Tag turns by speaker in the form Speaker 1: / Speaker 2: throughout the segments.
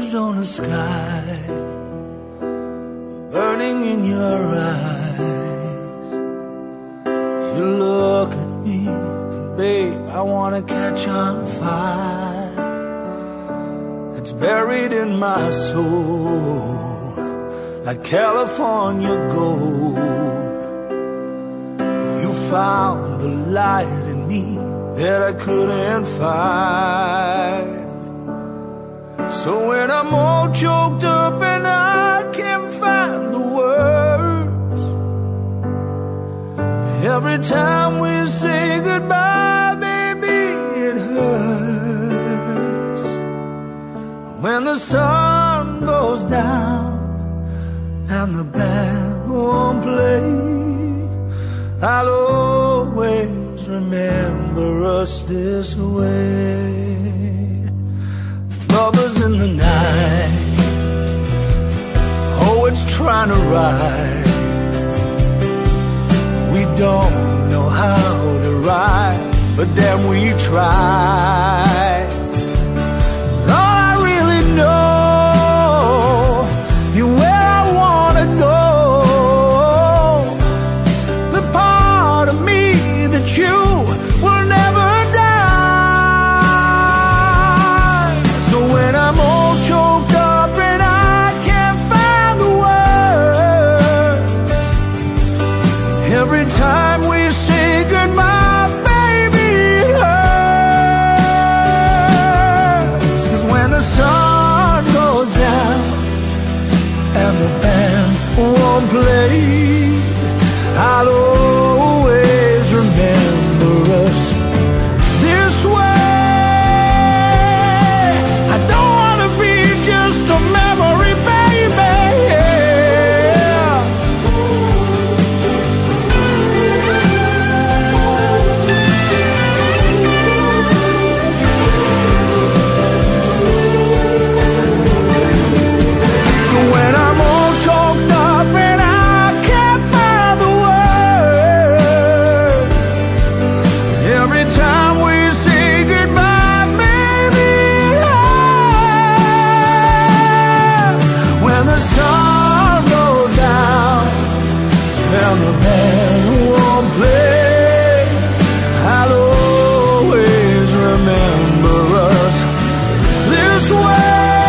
Speaker 1: Arizona sky burning in your eyes. You look at me and babe, I wanna catch on fire. It's buried in my soul like California gold. You found the light in me that I couldn't find. So when I'm all choked up and I can't find the words, every time we say goodbye, baby, it hurts. When the sun goes down and the band won't play, I'll always remember us this way. Lovers in the night, oh, it's trying to ride. We don't know how to ride, but then we try. All I really know, you're where I wanna go. The part of me that you will never die. So when I'm all choked up and I can't find the words, every time we say goodbye, baby, it hurts. 'Cause when the sun goes down and the band won't play, I'll always remember us this way. I don't wanna be just a memory, baby. So when I'm all choked up and I can't find the words, every time we say goodbye, baby, it hurts. When the sun goes down and the band won't play, I'll always remember us this way.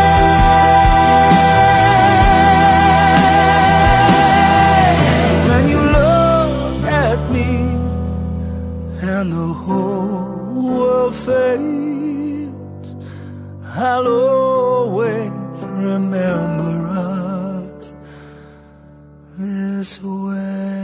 Speaker 1: When you look at me and the whole world fades, I'll always remember us this way.